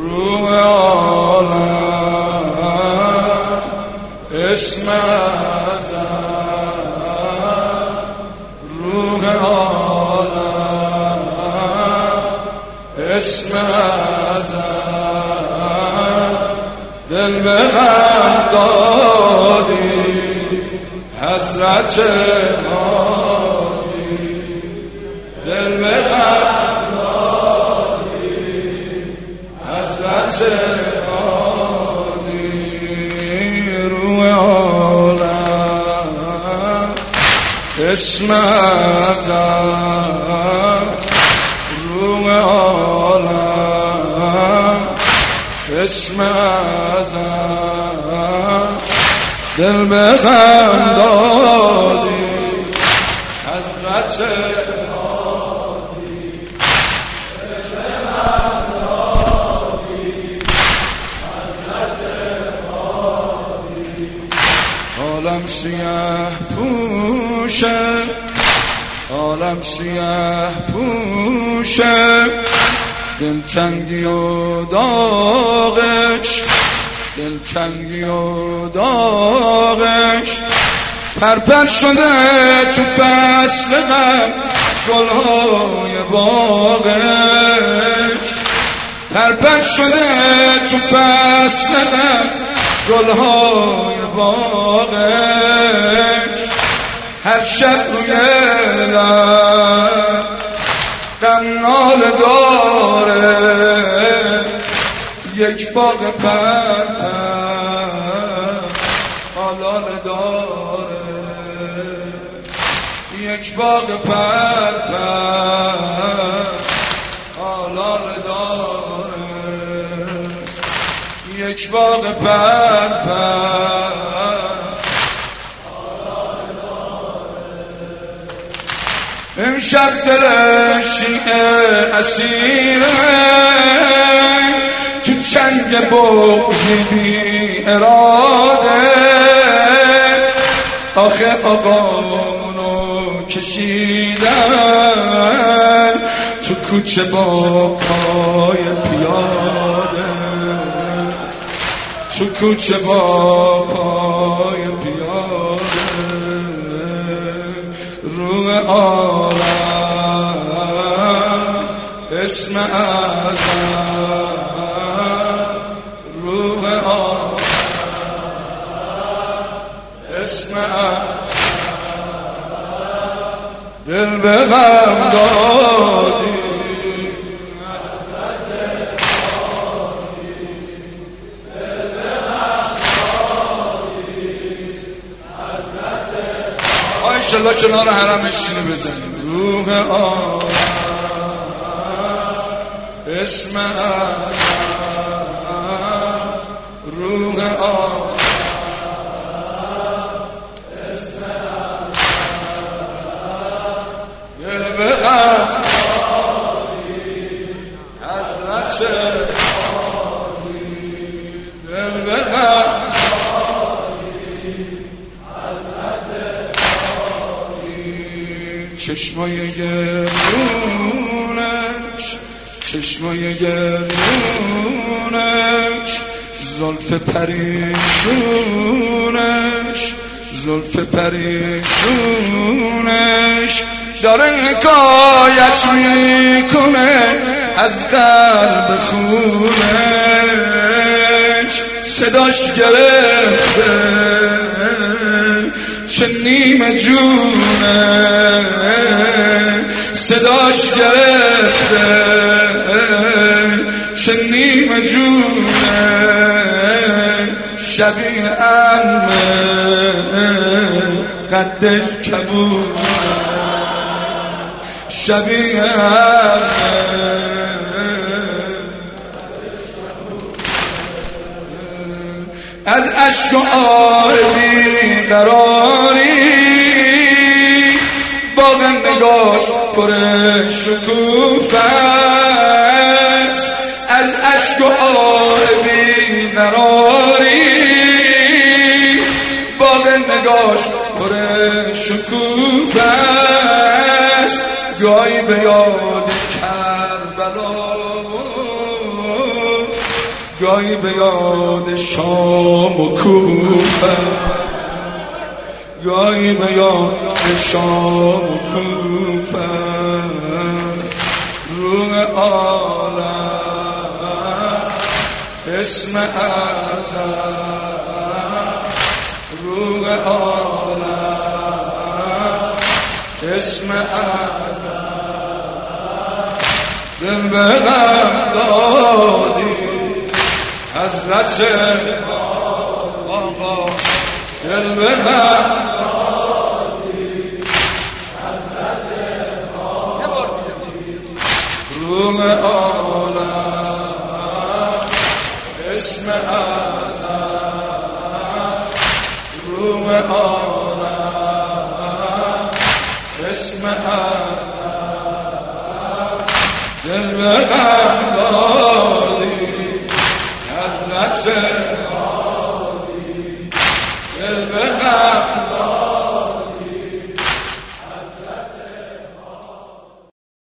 روح عالم اسم ازل، روح عالم اسم ازل، دل به غم دادی حضرت هادی، دل به غم دادی حضرت هادی، روح عالم اسم ازل، روح عالم اسم ازل، دل به غم دادی حضرت هادی، دل به غم دادی حضرت هادی. عالم سیاه پوشه، عالم سیاه پوشه، دلتنگی و داغش، دلتنگی و داغش، پرپر شده تو فصل غم گلهای باغش، پرپر شده تو فصل غم گلهای باغش، هر شب روی لب غم ناله داره، یک باغ پرپر آلاله داره، یک باغ پرپر آلاله داره، یک باغ پرپر آلاله داره. امشب دل شیعه اسیره تو چنگ بغضی بی اراده، آخه آقامونو کشیدن تو کوچه با پای پیاده، تو کوچه با پای پیاده، روح عالم اسم ازل، روح عالم اسم ازل، دل به غم دادی حضرت هادی، دل به غم دادی حضرت هادی. انشالله کنار حرم شینه بزنیم. روح عالم اسم ازل، روح عالم اسم ازل، دل به غم دادی حضرت هادی، دل به غم دادی حضرت هادی. چشمای گرونش، چشمای گرونش، زلف پریشونش، زلف پریشونش، داره حکایت میکنه از قلب خونش، صداش گرفته چه نیمه جونه، صداش گرفته چه نیمه جونه، شبیه عمه قدش کبونه، شبیه عمه از عشق و آه بیقراری، باغ نگاش پر شکوفه است، از عشق و آه بیقراری، باغ نگاش پر شکوفه است، جایی به یاد کربلا گاهی به یاد شام و کوفه، گاهی به یاد شام و کوفه، روح عالم اسم اعظم، روح عالم اسم اعظم، دل به غم دادی حضرت آقا، دل به غم دادی حضرت آقا، روح عالم اسم اعظم، روح عالم اسم اعظم، دل به غم دادی حضرت آقا، دل به غم